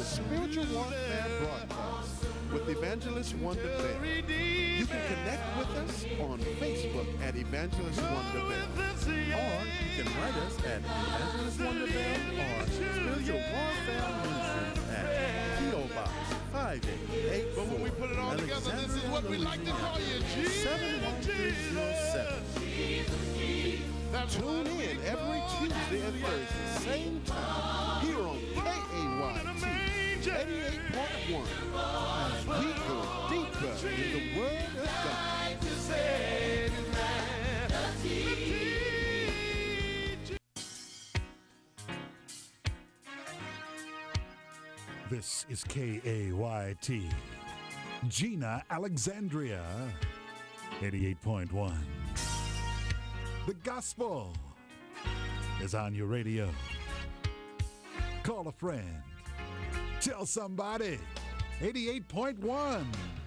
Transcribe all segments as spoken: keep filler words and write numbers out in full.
the Spiritual Warfare Broadcast with Evangelist Wonder Bell. You can connect with us on Facebook at Evangelist Wonder Bell, or you can write us at Evangelist Wonder Bell or Spiritual Warfare Ministries at P O Box five eight eight four. But when we put it all together, this is what we like to call you, Jesus. seven one three zero seven. Tune in every Tuesday and Thursday, same time, here on K A Y T eighty-eight point one, as we go deeper in the Word of God. This is K A Y T, Gina, Alexandria, eighty-eight point one. The gospel is on your radio. Call a friend. Tell somebody. eighty-eight point one.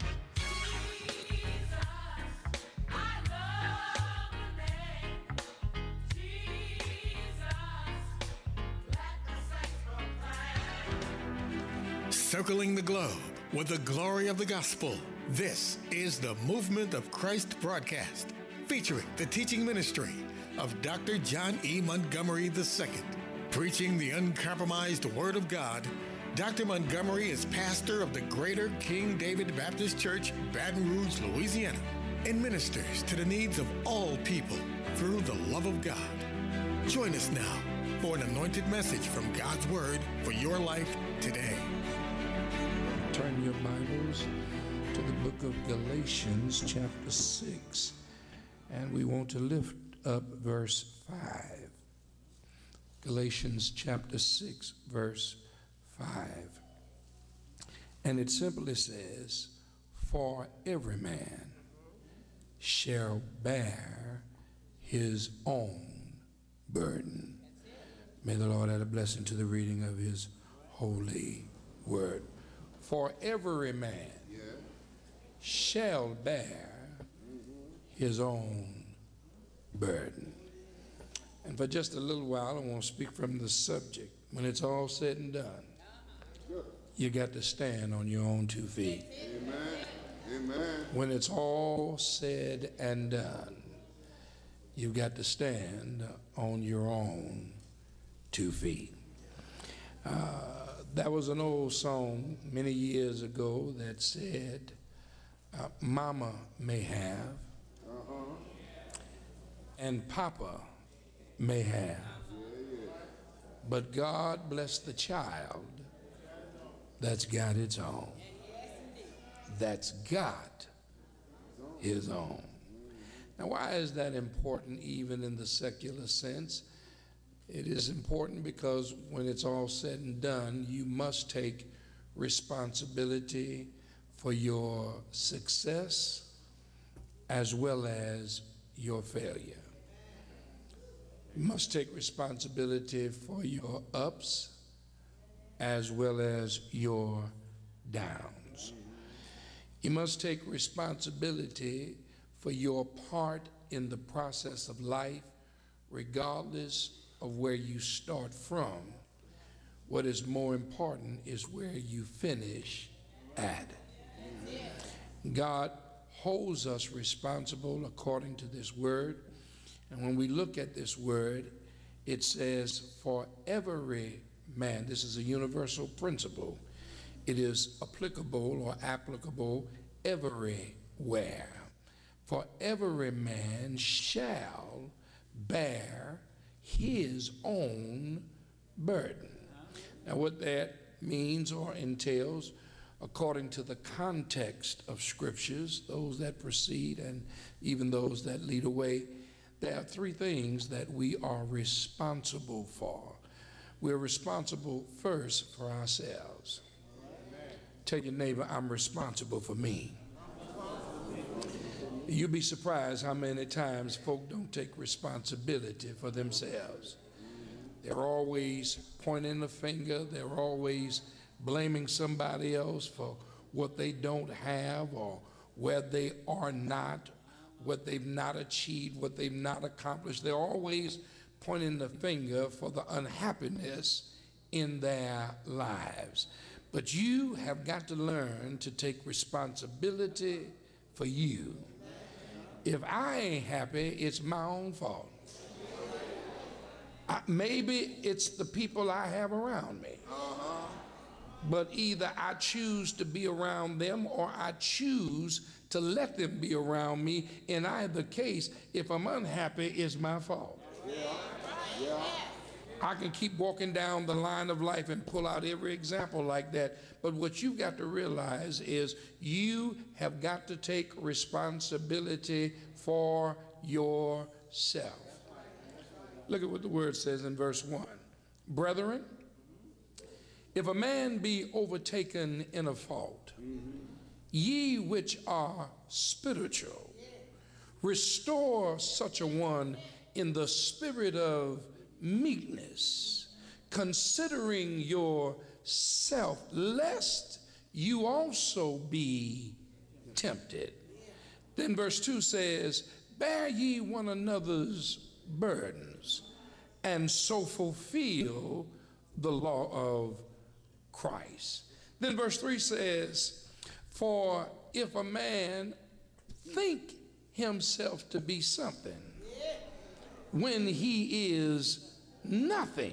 Circling the globe with the glory of the gospel. This is the Movement of Christ broadcast, featuring the teaching ministry of Doctor John E. Montgomery the Second. Preaching the uncompromised Word of God, Doctor Montgomery is pastor of the Greater King David Baptist Church, Baton Rouge, Louisiana, and ministers to the needs of all people through the love of God. Join us now for an anointed message from God's Word for your life today. Turn your Bibles to the book of Galatians, chapter six, and we want to lift up verse five. Galatians chapter six, verse five. And it simply says, "For every man shall bear his own burden." May the Lord add a blessing to the reading of his holy word. For every man yeah. shall bear his own burden. And for just a little while, I want to speak from the subject. When it's all said and done, you got to stand on your own two feet. Amen. Amen. When it's all said and done, you've got to stand on your own two feet. Uh, That was an old song many years ago that said, uh, Mama may have, uh-huh. and Papa may have, yeah. but God bless the child that's got its own, that's got his own. Now, why is that important even in the secular sense? It is important because when it's all said and done, you must take responsibility for your success as well as your failure. You must take responsibility for your ups as well as your downs. You must take responsibility for your part in the process of life, regardless of where you start from. What is more important is where you finish at. God holds us responsible according to this word. And when we look at this word, it says, for every man. This is a universal principle. It is applicable or applicable everywhere. For every man shall bear his own burden. Now, what that means or entails, according to the context of scriptures, those that precede and even those that lead away, there are three things that we are responsible for. We're responsible first for ourselves. Amen. Tell your neighbor, I'm responsible for me. You'll be surprised how many times folk don't take responsibility for themselves. They're always pointing the finger. They're always blaming somebody else for what they don't have or where they are not, what they've not achieved, what they've not accomplished. They're always pointing the finger for the unhappiness in their lives. But you have got to learn to take responsibility for you. If I ain't happy, it's my own fault. I, maybe it's the people I have around me. Uh-huh. But either I choose to be around them or I choose to let them be around me. In either case, if I'm unhappy, it's my fault. Yeah. Yeah. I can keep walking down the line of life and pull out every example like that. But what you've got to realize is you have got to take responsibility for yourself. Look at what the word says in verse one. Brethren, if a man be overtaken in a fault, mm-hmm. ye which are spiritual, restore such a one in the spirit of meekness, considering yourself, lest you also be tempted. Then verse two says, bear ye one another's burdens, and so fulfill the law of Christ. Then verse three says, for if a man think himself to be something when he is nothing,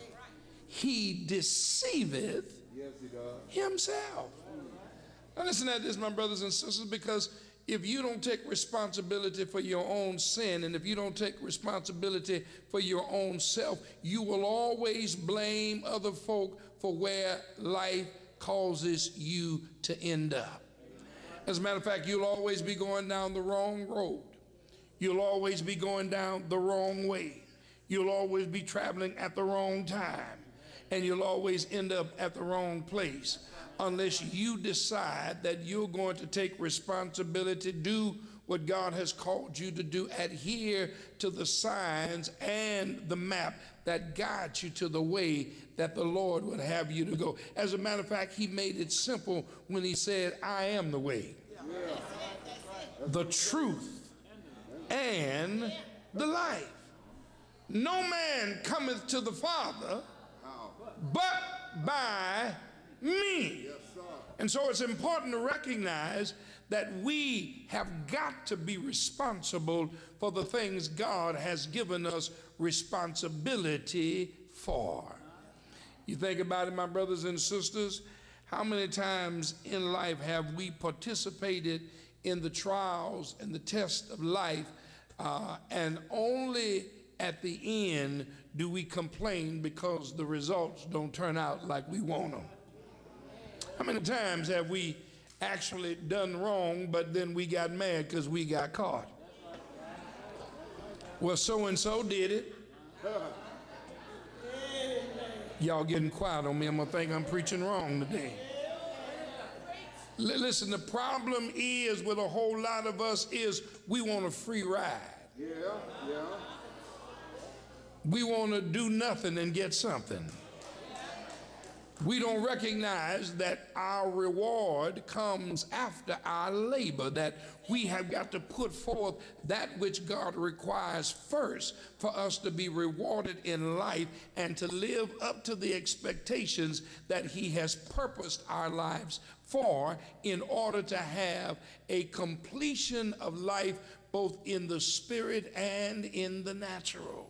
he deceiveth yes, he does. himself. Now listen to this, my brothers and sisters, because if you don't take responsibility for your own sin, and if you don't take responsibility for your own self, you will always blame other folk for where life causes you to end up. As a matter of fact, you'll always be going down the wrong road. You'll always be going down the wrong way. You'll always be traveling at the wrong time. And you'll always end up at the wrong place unless you decide that you're going to take responsibility, do what God has called you to do, adhere to the signs and the map that guides you to the way that the Lord would have you to go. As a matter of fact, he made it simple when he said, I am the way, yeah. the truth, and the life. No man cometh to the Father but by me. And so it's important to recognize that we have got to be responsible for the things God has given us responsibility for. You think about it, my brothers and sisters, how many times in life have we participated in the trials and the tests of life, uh, and only at the end do we complain because the results don't turn out like we want them? How many times have we actually done wrong, but then we got mad because we got caught? Well, so-and-so did it. Y'all getting quiet on me. I'm going to think I'm preaching wrong today. L- listen, the problem is with a whole lot of us is we want a free ride. Yeah, yeah. We want to do nothing and get something. We don't recognize that our reward comes after our labor, that we have got to put forth that which God requires first for us to be rewarded in life and to live up to the expectations that he has purposed our lives for, in order to have a completion of life both in the spirit and in the natural.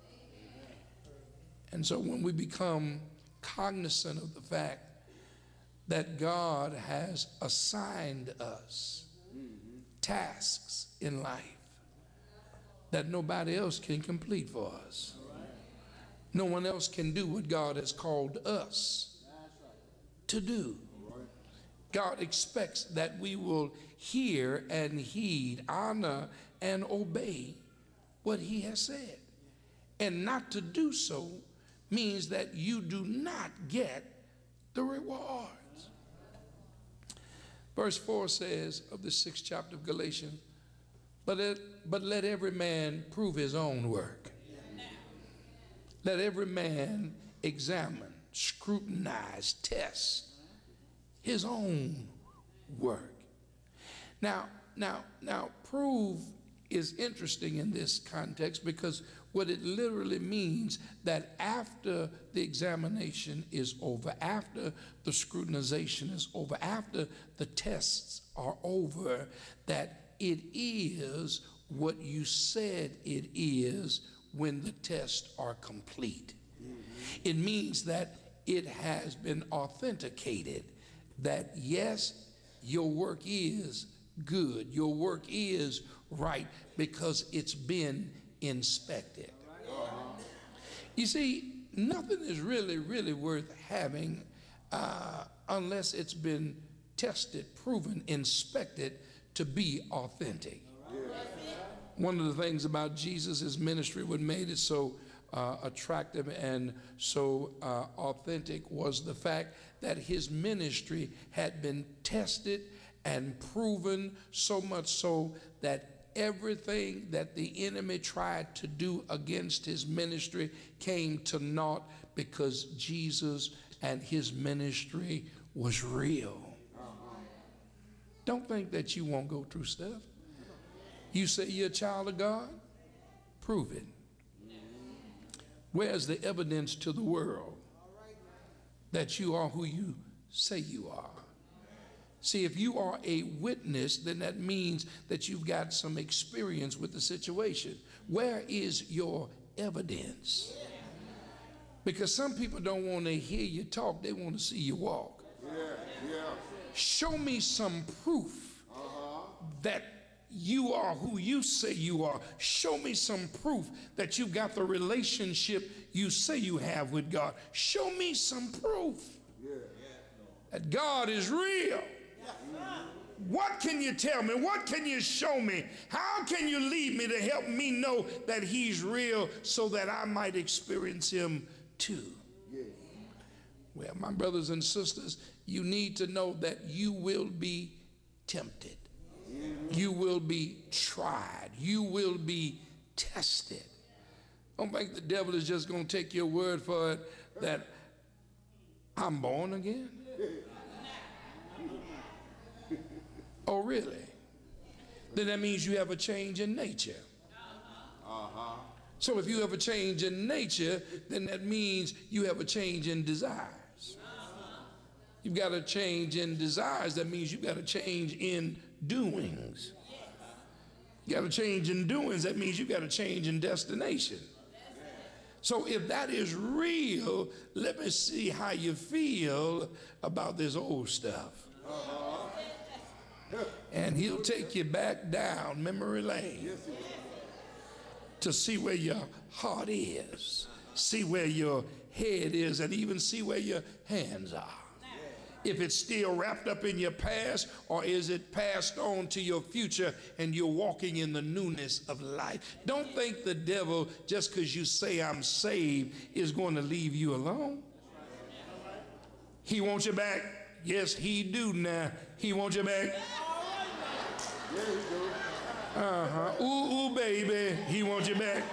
And so when we become cognizant of the fact that God has assigned us mm-hmm. tasks in life that nobody else can complete for us. Right. No one else can do what God has called us right. to do. Right. God expects that we will hear and heed, honor and obey what he has said. And not to do so means that you do not get the rewards. Verse four says of the sixth chapter of Galatians, but, it, but let every man prove his own work. Let every man examine, scrutinize, test his own work. Now, now, now, prove is interesting in this context because What it literally means that after the examination is over, after the scrutinization is over, after the tests are over, that it is what you said it is when the tests are complete. It means that it has been authenticated that yes, your work is good, your work is right, because it's been inspected. You see, nothing is really, really worth having uh, unless it's been tested, proven, inspected to be authentic. One of the things about Jesus, his ministry, what made it so uh, attractive and so uh, authentic was the fact that his ministry had been tested and proven, so much so that everything that the enemy tried to do against his ministry came to naught, because Jesus and his ministry was real. Don't think that you won't go through stuff. You say you're a child of God, prove it. Where's the evidence to the world that you are who you say you are? See, if you are a witness, then that means that you've got some experience with the situation. Where is your evidence? Because some people don't want to hear you talk, they want to see you walk. Yeah, yeah. Show me some proof uh-huh. that you are who you say you are. Show me some proof that you've got the relationship you say you have with God. Show me some proof yeah. that God is real. What can you tell me? What can you show me? How can you lead me to help me know that he's real so that I might experience him too? Yeah. Well, my brothers and sisters, you need to know that you will be tempted. You will be tried. You will be tested. Don't think the devil is just going to take your word for it that I'm born again. Oh, really? Then that means you have a change in nature. Uh-huh. So if you have a change in nature, then that means you have a change in desires. You've got a change in desires. That means you've got a change in doings. You got a change in doings. That means you got a change in destination. So if that is real, let me see how you feel about this old stuff. And he'll take you back down memory lane to see where your heart is, see where your head is, and even see where your hands are. If it's still wrapped up in your past, or is it passed on to your future and you're walking in the newness of life? Don't think the devil, just because you say I'm saved, is going to leave you alone. He wants you back. Yes, he do now. He wants you back. Uh-huh. Ooh, ooh, baby. He wants you back.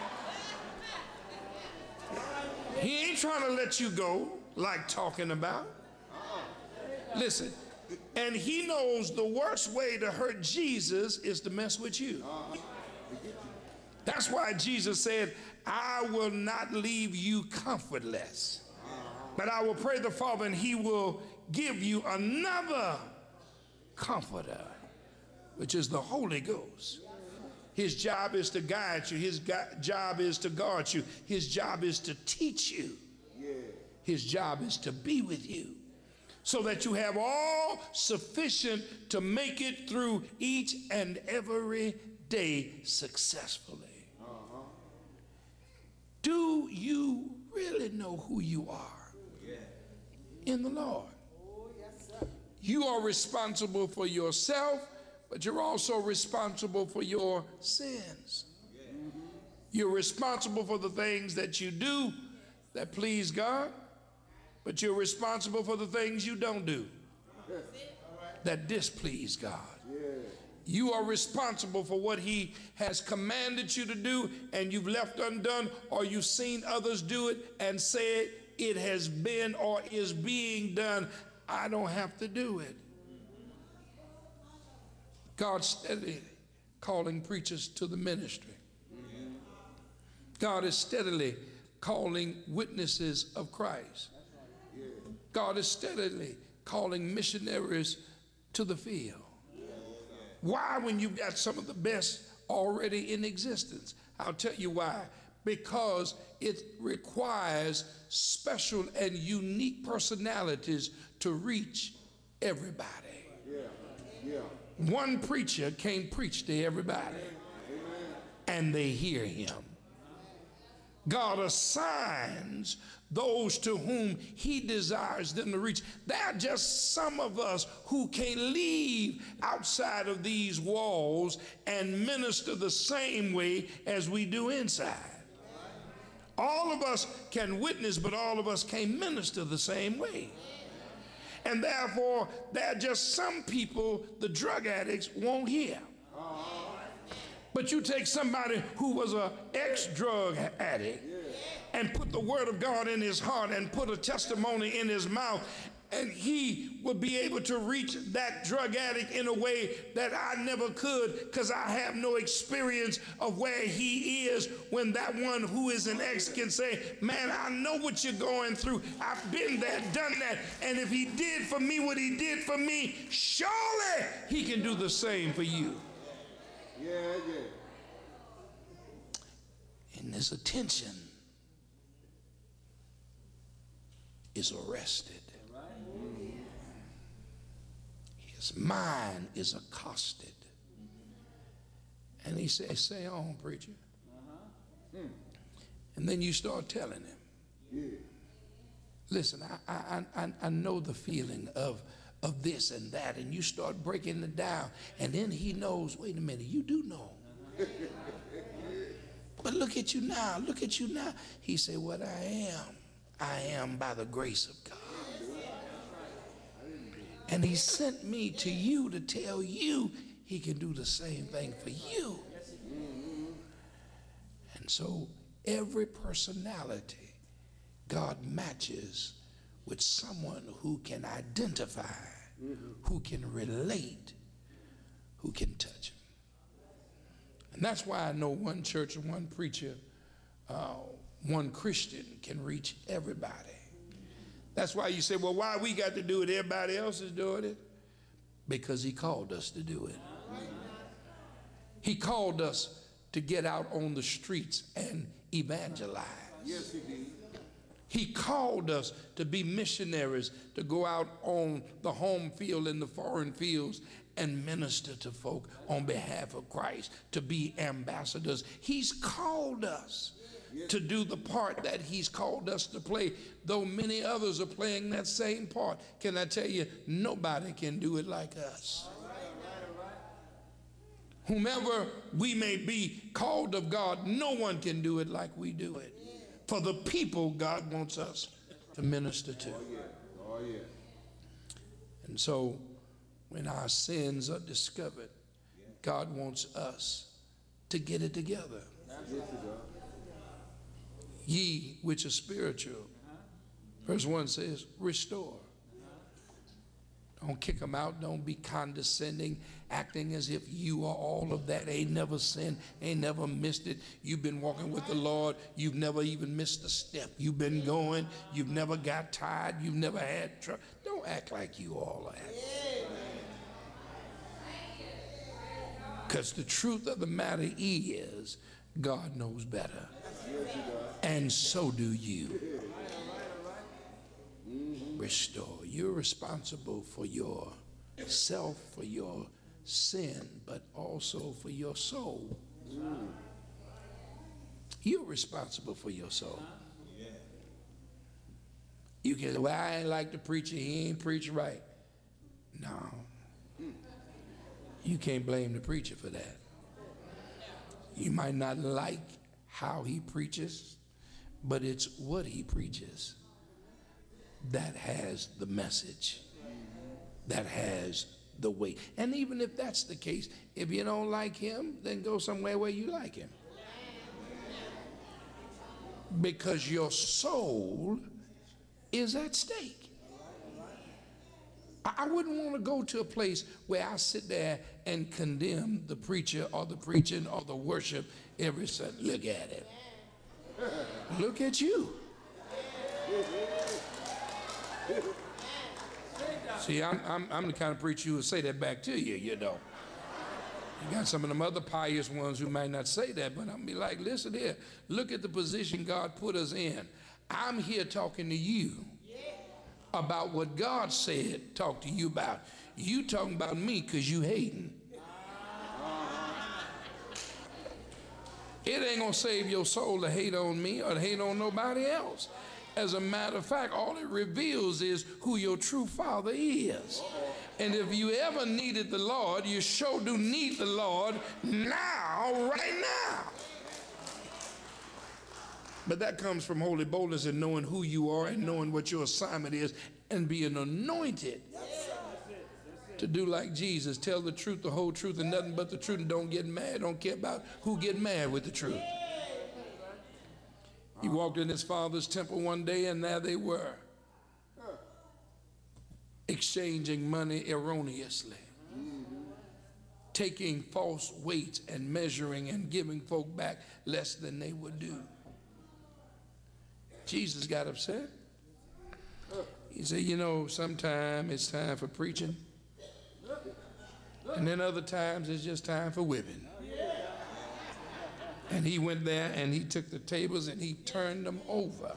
He ain't trying to let you go like talking about. Listen, and he knows the worst way to hurt Jesus is to mess with you. That's why Jesus said, I will not leave you comfortless, but I will pray the Father and he will give you another comforter, which is the Holy Ghost. His job is to guide you. His job is to guard you. His job is to teach you. His job is to be with you, so that you have all sufficient to make it through each and every day successfully. Uh-huh. Do you really know who you are yeah. in the Lord? Oh, yes, sir. You are responsible for yourself, but you're also responsible for your sins. Yeah. Mm-hmm. You're responsible for the things that you do that please God, but you're responsible for the things you don't do that displease God. You are responsible for what he has commanded you to do and you've left undone, or you've seen others do it and said it has been or is being done. I don't have to do it. God's steadily calling preachers to the ministry. God is steadily calling witnesses of Christ. God is steadily calling missionaries to the field. Why, when you've got some of the best already in existence? I'll tell you why. Because it requires special and unique personalities to reach everybody. Yeah. Yeah. One preacher can't preach to everybody. Amen. And they hear him. God assigns those to whom he desires them to reach. There are just some of us who can leave outside of these walls and minister the same way as we do inside. All of us can witness, but all of us can't minister the same way. And therefore, there are just some people the drug addicts won't hear. But you take somebody who was an ex-drug addict and put the word of God in his heart and put a testimony in his mouth, and he will be able to reach that drug addict in a way that I never could, because I have no experience of where he is, when that one who is an ex can say, man, I know what you're going through. I've been there, done that. And if he did for me what he did for me, surely he can do the same for you. Yeah, yeah. And his attention is arrested. His mind is accosted. And he says, say on, preacher. And then you start telling him, listen, I, I, I, I know the feeling of, of this and that, and you start breaking it down, and then he knows, wait a minute, you do know. But look at you now, look at you now. He said, what I am, I am by the grace of God. And he sent me to you to tell you he can do the same thing for you. And so every personality God matches with someone who can identify, who can relate, who can touch him. And that's why I know one church and one preacher, uh, one Christian can reach everybody. That's why you say, well, why we got to do it? Everybody else is doing it. Because he called us to do it. He called us to get out on the streets and evangelize. Yes, he did. He called us to be missionaries, to go out on the home field and the foreign fields and minister to folk on behalf of Christ, to be ambassadors. He's called us to do the part that he's called us to play, though many others are playing that same part. Can I tell you, nobody can do it like us. Whomever we may be called of God, no one can do it like we do it. For the people God wants us to minister to. And so when our sins are discovered, God wants us to get it together. Ye which are spiritual. Verse one says, restore. Don't kick them out. Don't be condescending, acting as if you are all of that. Ain't never sinned, ain't never missed it. You've been walking with the Lord. You've never even missed a step. You've been going. You've never got tired. You've never had trouble. Don't act like you all are. Because the truth of the matter is, God knows better. And so do you. Restore. You're responsible for yourself, for your sin, but also for your soul. You're responsible for your soul. You can say, well, I ain't like the preacher. He ain't preach right. No. You can't blame the preacher for that. You might not like how he preaches, but it's what he preaches that has the message, that has the weight. And even if that's the case, if you don't like him, then go somewhere where you like him. Because your soul is at stake. I wouldn't want to go to a place where I sit there and condemn the preacher or the preaching or the worship every Sunday. Look at it. Look at you. See, I'm, I'm, I'm the kind of preacher who will say that back to you, you know. You got some of them other pious ones who might not say that, but I'm going to be like, listen here, look at the position God put us in. I'm here talking to you about what God said, talk to you about. You talking about me because you hating. It ain't going to save your soul to hate on me or to hate on nobody else. As a matter of fact, all it reveals is who your true father is. And if you ever needed the Lord, you sure do need the Lord now, right now. But that comes from holy boldness and knowing who you are and knowing what your assignment is and being anointed to do like Jesus. Tell the truth, the whole truth, and nothing but the truth, and don't get mad. Don't care about who get mad with the truth. He walked in his father's temple one day, and there they were, exchanging money erroneously, taking false weights and measuring and giving folk back less than they would do. Jesus got upset. He said, you know, sometimes it's time for preaching, and then other times it's just time for whipping. And he went there and he took the tables and he turned them over.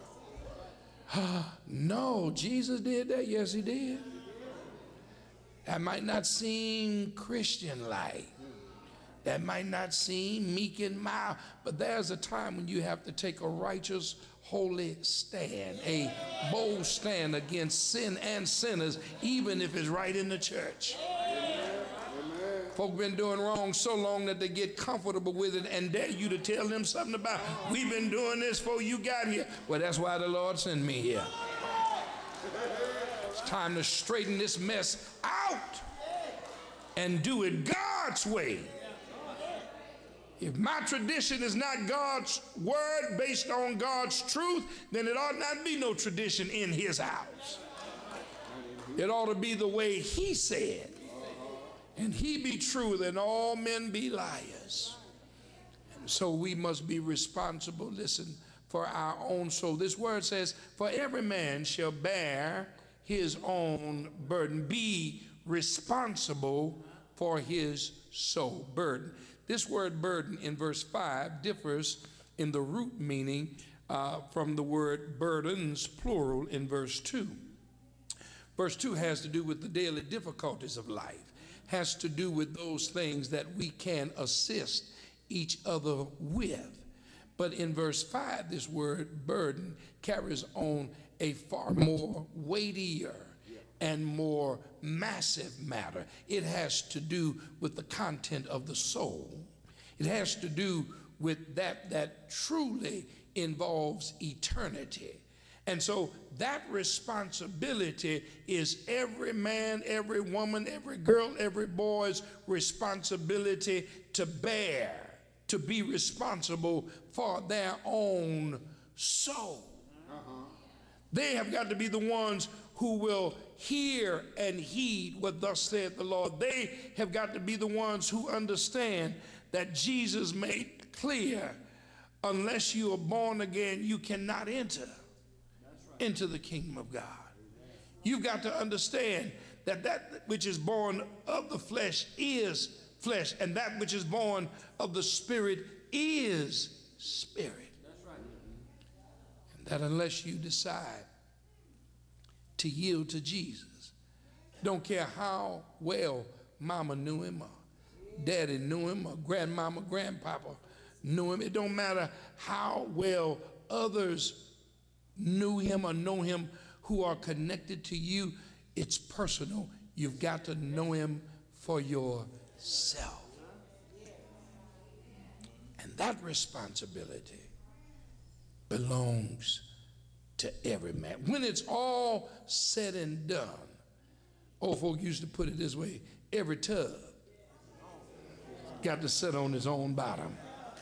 No, Jesus did that? Yes, he did. That might not seem Christian-like. That might not seem meek and mild, but there's a time when you have to take a righteous, holy stand, a bold stand against sin and sinners, even if it's right in the church. Folk been doing wrong so long that they get comfortable with it and dare you to tell them something about, we've been doing this before you got here. Well, that's why the Lord sent me here. It's time to straighten this mess out and do it God's way. If my tradition is not God's word based on God's truth, then it ought not be no tradition in his house. It ought to be the way he said. And he be true, then all men be liars. And so we must be responsible, listen, for our own soul. This word says, for every man shall bear his own burden. Be responsible for his soul. Burden. This word burden in verse five differs in the root meaning uh, from the word burdens, plural, in verse two. Verse two has to do with the daily difficulties of life. Has to do with those things that we can assist each other with. But in verse five, this word burden carries on a far more weightier and more massive matter. It has to do with the content of the soul. It has to do with that that truly involves eternity. And so that responsibility is every man, every woman, every girl, every boy's responsibility to bear, to be responsible for their own soul. Uh-huh. They have got to be the ones who will hear and heed what thus saith the Lord. They have got to be the ones who understand that Jesus made clear, unless you are born again, you cannot enter into the kingdom of God. You've got to understand that that which is born of the flesh is flesh, and that which is born of the spirit is spirit. That's right. And that unless you decide to yield to Jesus, don't care how well mama knew him or daddy knew him or grandmama, grandpapa knew him, it don't matter how well others knew him or know him who are connected to you, it's personal. You've got to know him for yourself. And that responsibility belongs to every man. When it's all said and done, old folk used to put it this way, every tub got to sit on its own bottom.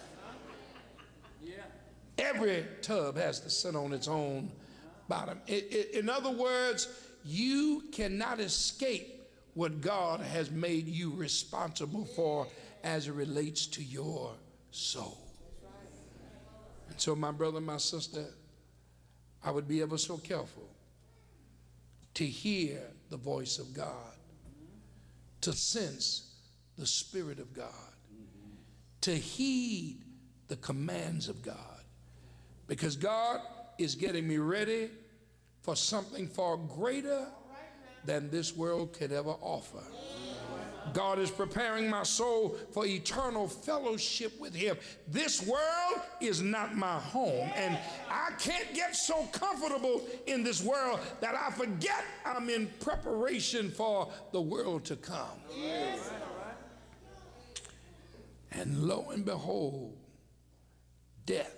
Every tub has to sit on its own bottom. It, it, in other words, you cannot escape what God has made you responsible for as it relates to your soul. And so, my brother, my sister, I would be ever so careful to hear the voice of God, to sense the Spirit of God, to heed the commands of God, because God is getting me ready for something far greater than this world could ever offer. God is preparing my soul for eternal fellowship with him. This world is not my home, and I can't get so comfortable in this world that I forget I'm in preparation for the world to come. Yes. And lo and behold, death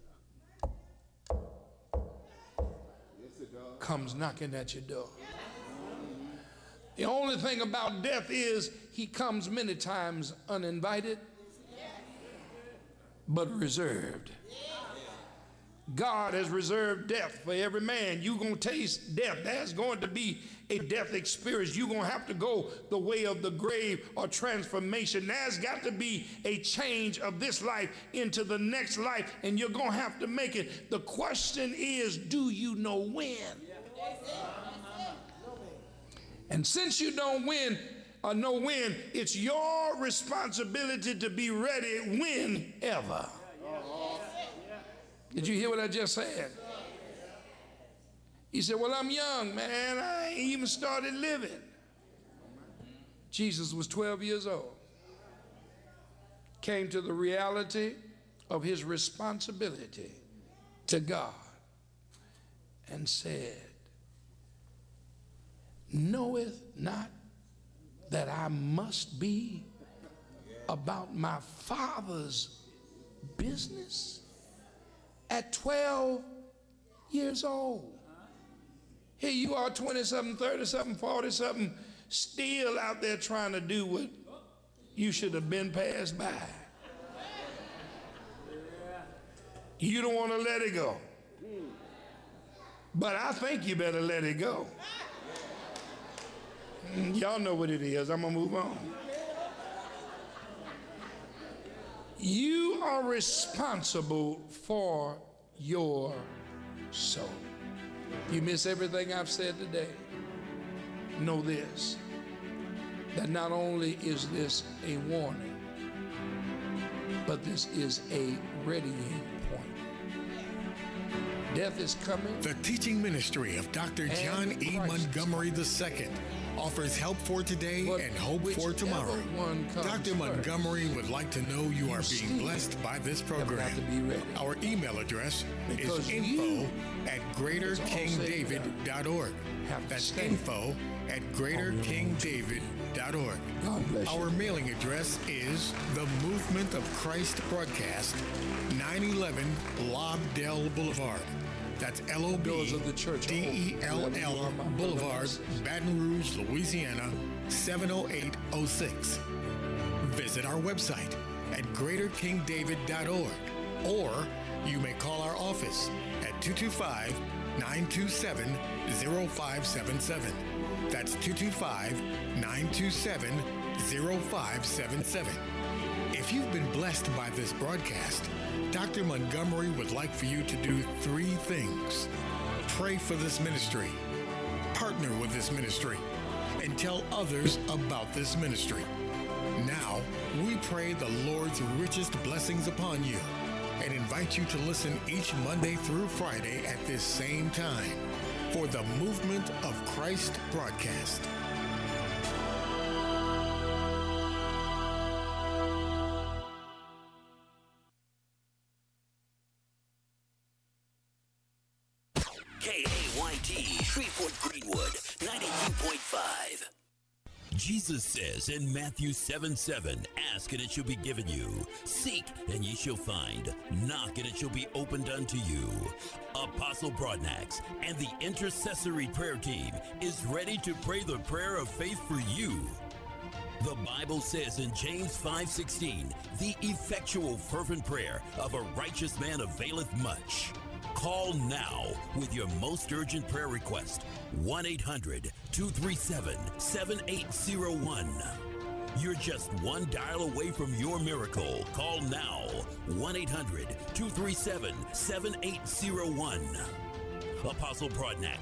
comes knocking at your door. The only thing about death is he comes many times uninvited, but reserved. God has reserved death for every man. You're going to taste death. There's going to be a death experience. You're going to have to go the way of the grave or transformation. There's got to be a change of this life into the next life, and you're going to have to make it. The question is, do you know when? And since you don't win or know when, it's your responsibility to be ready whenever. Did you hear what I just said? He said, well, I'm young, man. I ain't even started living. Jesus was twelve years old. Came to the reality of his responsibility to God and said, knoweth not that I must be about my Father's business? At twelve years old. Here you are, twenty-something, thirty-something, forty-something, still out there trying to do what you should have been passed by. You don't want to let it go. But I think you better let it go. Y'all know what it is. I'm going to move on. You are responsible for your soul. You miss everything I've said today. Know this, that not only is this a warning, but this is a readying point. Death is coming. The teaching ministry of Doctor John E. Montgomery the Second offers help for today but and hope for tomorrow. Doctor Montgomery would like to know you are being blessed by this program. Our email address because is info at greater king david dot org. That's info at greater king david dot org. Our mailing address is the Movement of Christ Broadcast, nine eleven Lobdell Boulevard. That's L O B D E L L Boulevard, Baton Rouge, Louisiana, seven oh eight oh six. Visit our website at greater king david dot org, or you may call our office at two two five, nine two seven, oh five seven seven. That's two two five, nine two seven, oh five seven seven. If you've been blessed by this broadcast, Doctor Montgomery would like for you to do three things. Pray for this ministry, partner with this ministry, and tell others about this ministry. Now, we pray the Lord's richest blessings upon you and invite you to listen each Monday through Friday at this same time for the Movement of Christ broadcast. K A Y T, Shreveport Greenwood, ninety-two point five. Jesus says in Matthew seven seven, ask and it shall be given you. Seek and ye shall find. Knock and it shall be opened unto you. Apostle Broadnax and the intercessory prayer team is ready to pray the prayer of faith for you. The Bible says in James five sixteen, the effectual fervent prayer of a righteous man availeth much. Call now with your most urgent prayer request, one eight hundred, two three seven, seven eight zero one. You're just one dial away from your miracle. Call now, one eight hundred, two three seven, seven eight zero one. Apostle Broadnax